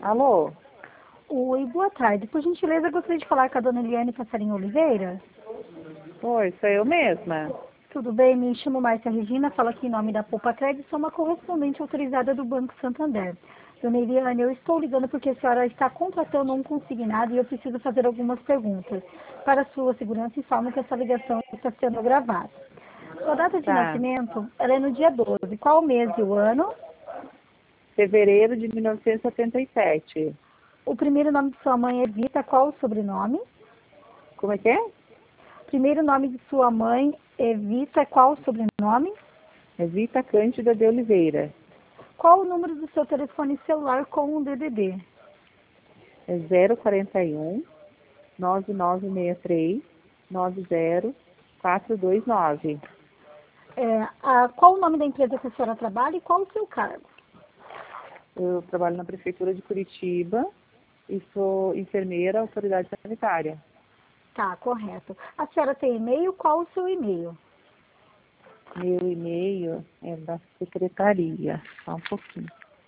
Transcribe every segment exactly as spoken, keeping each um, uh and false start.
Alô? Oi, boa tarde. Por gentileza, gostaria de falar com a dona Eliane Passarinho Oliveira. Oi, sou eu mesma. Tudo bem? Me chamo Márcia Regina, falo aqui em nome da Poupa Crédito, sou uma correspondente autorizada do Banco Santander. Dona Eliane, eu estou ligando porque a senhora está contratando um consignado e eu preciso fazer algumas perguntas. Para sua segurança, informo que essa ligação está sendo gravada. Sua data de Tá. nascimento, ela é no dia doze. Qual o mês e o ano? Fevereiro de mil novecentos e setenta e sete. O primeiro nome de sua mãe é Vita, qual o sobrenome? Como é que é? Primeiro nome de sua mãe é Vita, qual o sobrenome? É Vita Cândida de Oliveira. Qual o número do seu telefone celular com o D D D? É zero quarenta e um, nove nove seis três, nove zero quatro dois nove. É, a, qual o nome da empresa que a senhora trabalha e qual o seu cargo? Eu trabalho na Prefeitura de Curitiba e sou enfermeira autoridade sanitária. Tá, correto. A senhora tem e-mail? Qual o seu e-mail? Meu e-mail é da secretaria. Só um pouquinho.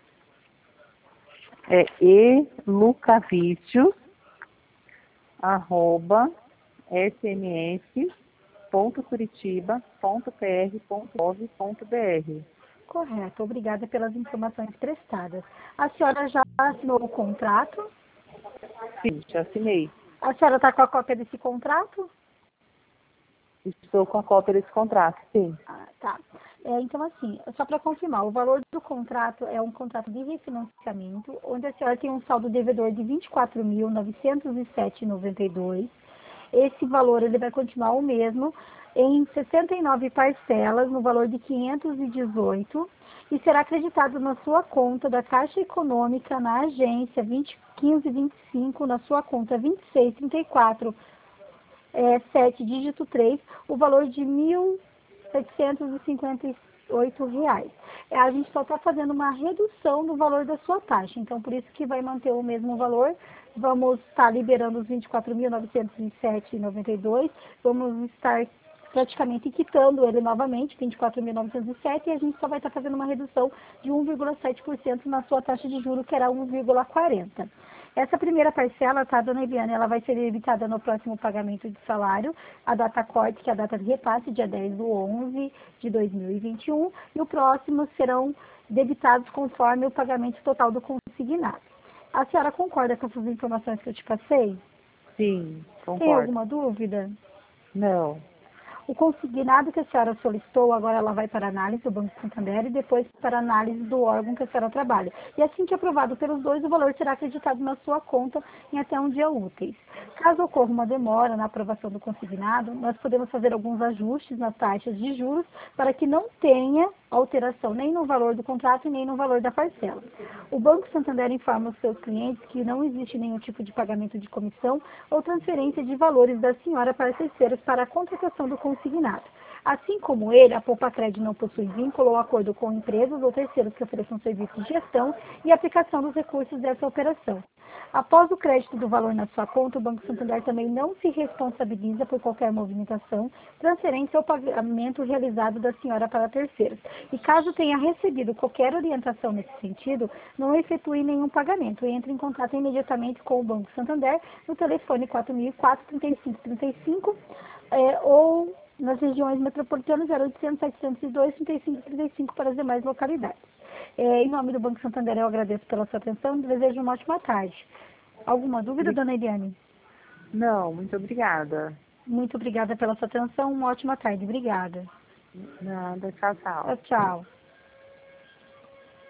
É elucavício, arroba, sms.curitiba.pr.gov.br. Correto, obrigada pelas informações prestadas. A senhora já assinou o contrato? Sim, já assinei. A senhora está com a cópia desse contrato? Estou com a cópia desse contrato, sim. Ah, tá. É, então, assim, só para confirmar, o valor do contrato é um contrato de refinanciamento, onde a senhora tem um saldo devedor de vinte e quatro mil novecentos e sete reais e noventa e dois centavos. Esse valor ele vai continuar o mesmo em sessenta e nove parcelas, no valor de quinhentos e dezoito reais, e será acreditado na sua conta da Caixa Econômica, na agência vinte quinze vinte e cinco, na sua conta vinte e seis trinta e quatro, é, sete, dígito três, o valor de mil setecentos e cinquenta e oito reais. É, a gente só está fazendo uma redução no valor da sua taxa, então por isso que vai manter o mesmo valor. Vamos estar liberando os vinte e quatro mil novecentos e sete reais e noventa e dois centavos, vamos estar praticamente quitando ele novamente, vinte e quatro mil novecentos e sete, e a gente só vai estar fazendo uma redução de um vírgula sete por cento na sua taxa de juros, que era um vírgula quarenta por cento. Essa primeira parcela, tá, dona Eliane, ela vai ser debitada no próximo pagamento de salário, a data corte, que é a data de repasse, dia dez de onze de dois mil e vinte e um, e o próximo serão debitados conforme o pagamento total do consignado. A senhora concorda com essas informações que eu te passei? Sim, Tem concordo. alguma dúvida? Não. O consignado que a senhora solicitou, agora ela vai para análise do Banco Santander e depois para análise do órgão que a senhora trabalha. E assim que aprovado pelos dois, o valor será acreditado na sua conta em até um dia úteis. Caso ocorra uma demora na aprovação do consignado, nós podemos fazer alguns ajustes nas taxas de juros para que não tenha alteração nem no valor do contrato e nem no valor da parcela. O Banco Santander informa os seus clientes que não existe nenhum tipo de pagamento de comissão ou transferência de valores da senhora para terceiros para a contratação do consignado. Assim como ele, a Poupa Crédito não possui vínculo ou acordo com empresas ou terceiros que ofereçam serviços de gestão e aplicação dos recursos dessa operação. Após o crédito do valor na sua conta, o Banco Santander também não se responsabiliza por qualquer movimentação, transferência ou pagamento realizado da senhora para terceiros. E caso tenha recebido qualquer orientação nesse sentido, não efetue nenhum pagamento e entre em contato imediatamente com o Banco Santander no telefone quatro mil e quatro, trinta e cinco trinta e cinco é, ou nas regiões metropolitanas zero oitocentos, setecentos e dois, trinta e cinco trinta e cinco para as demais localidades. É, em nome do Banco Santander, eu agradeço pela sua atenção e desejo uma ótima tarde. Alguma dúvida, dona Eliane? Não, muito obrigada. Muito obrigada pela sua atenção, uma ótima tarde. Obrigada. Nada, tchau, tchau. Tchau, tchau.